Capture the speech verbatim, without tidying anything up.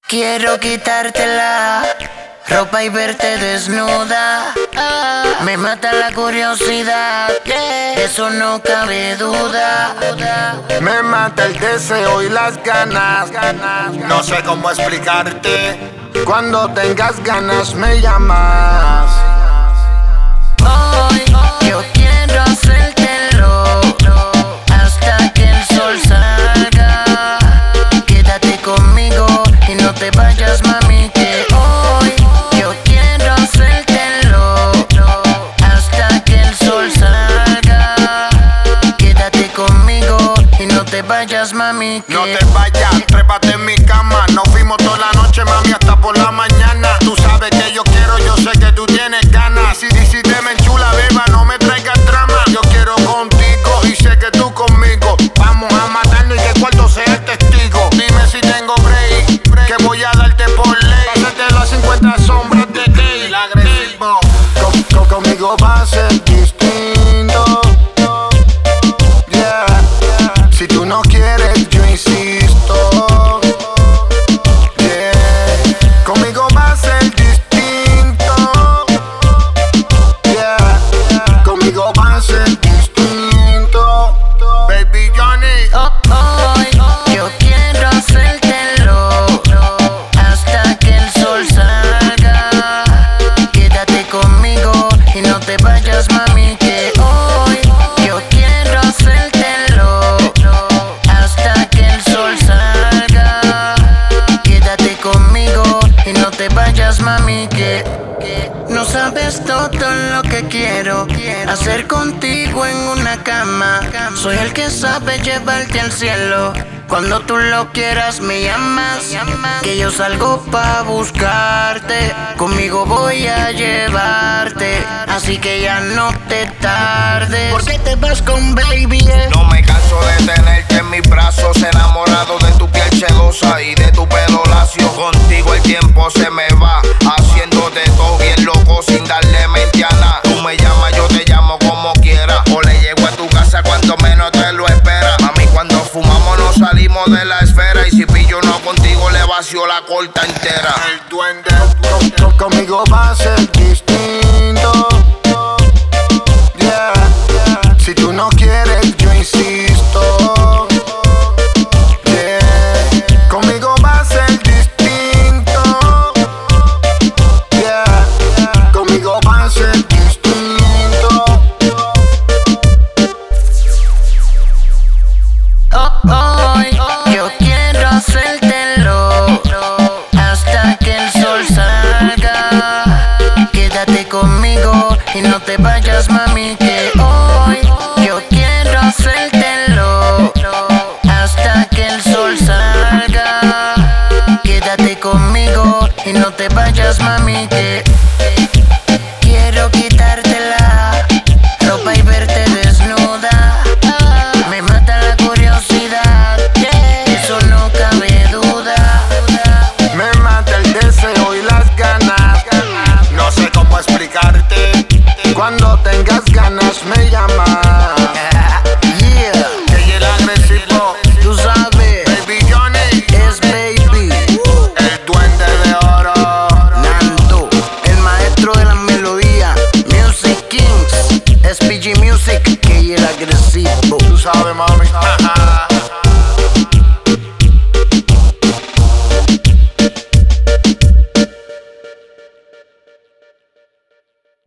Quiero quitártela ropa y verte desnuda. Me mata la curiosidad, de eso no cabe duda. Me mata el deseo y las ganas. No sé cómo explicarte. Cuando tengas ganas me llamas. Hoy yo quiero hacértelo hasta que el sol salga. Quédate conmigo y no te vayas, mami, que hoy yo quiero hacértelo hasta que el sol salga. Quédate conmigo y no te vayas, mami, que no te vayas, trépate en mi cama. Nos fuimos toda la noche, mami, hasta por la mañana. Tú sabes que yo quiero, yo sé que tú tienes ganas. Y si, y si te me enchula, beba, no me traigas drama. Yo quiero contigo y sé que tú conmigo. Vamos a matarnos y que el cuarto sea el testigo. Dime si tengo break, que voy a darte por ley. Pásate las cincuenta sombras de gay. El agresivo. Con, con, conmigo va a ser distinto. Yeah, yeah. Si tú no quieres, yo insisto. Yeah, conmigo va a ser distinto. Yeah, yeah. Conmigo va a ser distinto. Baby Johnny. Oh, hoy yo quiero hacértelo hasta que el sol salga. Quédate conmigo y no te vayas, mami, que hoy yo quiero hacértelo hasta que el sol salga. Quédate conmigo y no te vayas, mami, que no sabes todo lo que quiero hacer contigo en una cama. Soy el que sabe llevarte al cielo. Cuando tú lo quieras me llamas, que yo salgo pa' buscarte. Conmigo voy a llevarte, así que ya no te tardes. ¿Por qué te vas con baby? eh? No me canso de tenerte en mis brazos, enamorado de tu piel sedosa y de tu pelo lacio. Contigo el tiempo se me va, haciéndote todo bien loco sin darle mente a nada. Tú me llamas, yo te llamo como quiera, o le llego a tu casa cuando menos te lo esperas. Mami, cuando fumamos nos salimos de la esfera, y si pillo no contigo le vacío la corta entera. El duende. Con, con, conmigo va a ser distinto. Yeah, yeah. Si tú no quieres, yo insisto. Yeah, conmigo va a ser distinto. Yeah, yeah. Conmigo va a ser distinto. Oh, hoy yo quiero hacértelo hasta que el sol salga. Quédate conmigo y no te vayas, mami, que hoy yo quiero hacértelo hasta que el sol salga. Quédate conmigo y no te vayas, mami, que